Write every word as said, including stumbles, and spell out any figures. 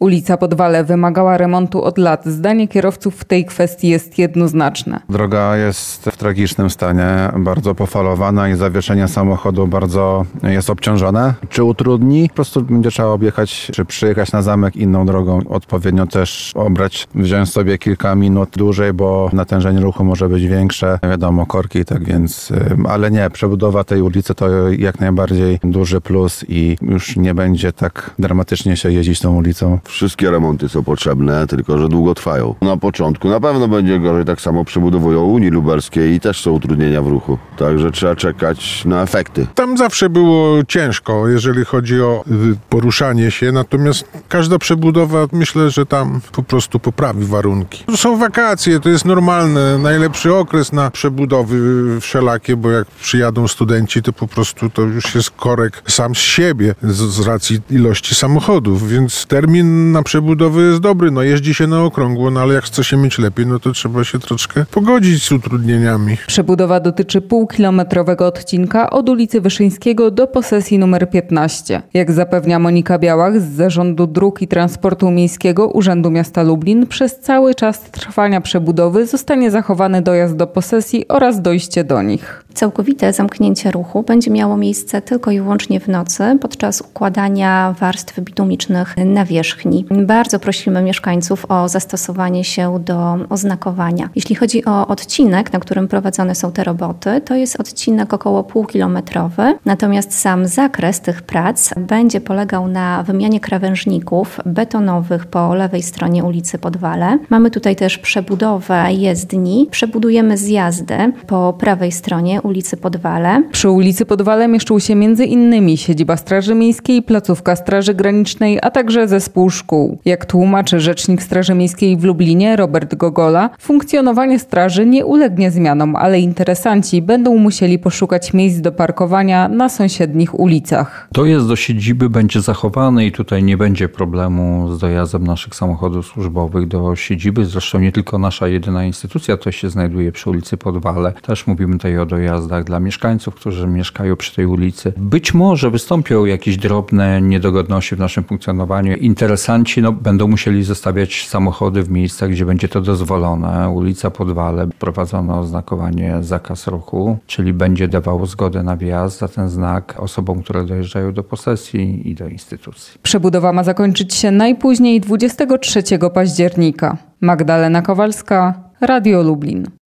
Ulica Podwale wymagała remontu od lat. Zdanie kierowców w tej kwestii jest jednoznaczne. Droga jest w tragicznym stanie, bardzo pofalowana i zawieszenie samochodu bardzo jest obciążone. Czy utrudni? Po prostu będzie trzeba objechać, czy przyjechać na zamek inną drogą. Odpowiednio też obrać, wziąć sobie kilka minut dłużej, bo natężenie ruchu może być większe. Wiadomo, korki, tak więc, ale nie, przebudowa tej ulicy to jak najbardziej duży plus i już nie będzie tak dramatycznie się jeździć tą ulicą. Wszystkie remonty są potrzebne, tylko że długo trwają. Na początku na pewno będzie gorzej, tak samo przebudowują Unii Lubelskiej i też są utrudnienia w ruchu. Także trzeba czekać na efekty. Tam zawsze było ciężko, jeżeli chodzi o poruszanie się, natomiast każda przebudowa, myślę, że tam po prostu poprawi warunki. To są wakacje, to jest normalne, najlepszy okres na przebudowy wszelakie, bo jak przyjadą studenci, to po prostu to już jest korek sam z siebie z, z racji ilości samochodów, więc termin na przebudowę jest dobry. No jeździ się na okrągło, no ale jak chce się mieć lepiej, no to trzeba się troszkę pogodzić z utrudnieniami. Przebudowa dotyczy półkilometrowego odcinka od ulicy Wyszyńskiego do posesji numer piętnaście. Jak zapewnia Monika Białach z Zarządu Dróg i Transportu Miejskiego Urzędu Miasta Lublin, przez cały czas trwania przebudowy zostanie zachowany dojazd do posesji oraz dojście do nich. Całkowite zamknięcie ruchu będzie miało miejsce tylko i wyłącznie w nocy podczas układania warstw bitumicznych nawierzchni. Bardzo prosimy mieszkańców o zastosowanie się do oznakowania. Jeśli chodzi o odcinek, na którym prowadzone są te roboty, to jest odcinek około półkilometrowy, natomiast sam zakres tych prac będzie polegał na wymianie krawężników betonowych po lewej stronie ulicy Podwale. Mamy tutaj też przebudowę jezdni. Przebudujemy zjazdy po prawej stronie ulicy Podwale. Przy ulicy Podwale mieszczą się między innymi siedziba Straży Miejskiej, placówka Straży Granicznej, a także zespół szkół. Jak tłumaczy rzecznik Straży Miejskiej w Lublinie Robert Gogola, funkcjonowanie straży nie ulegnie zmianom, ale interesanci będą musieli poszukać miejsc do parkowania na sąsiednich ulicach. Dojazd do siedziby będzie zachowany i tutaj nie będzie problemu z dojazdem naszych samochodów służbowych do siedziby. Zresztą nie tylko nasza jedyna instytucja to się znajduje przy ulicy Podwale. Też mówimy tutaj o dojazdach dla mieszkańców, którzy mieszkają przy tej ulicy. Być może wystąpią jakieś drobne niedogodności w naszym funkcjonowaniu. Interesanci no, będą musieli zostawiać samochody w miejscach, gdzie będzie to dozwolone. Ulica Podwale, prowadzono oznakowanie zakaz ruchu, czyli będzie dawało zgodę na wjazd za ten znak osobom, które dojeżdżają do posesji i do instytucji. Przebudowa ma zakończyć się najpóźniej dwudziestego trzeciego października. Magdalena Kowalska, Radio Lublin.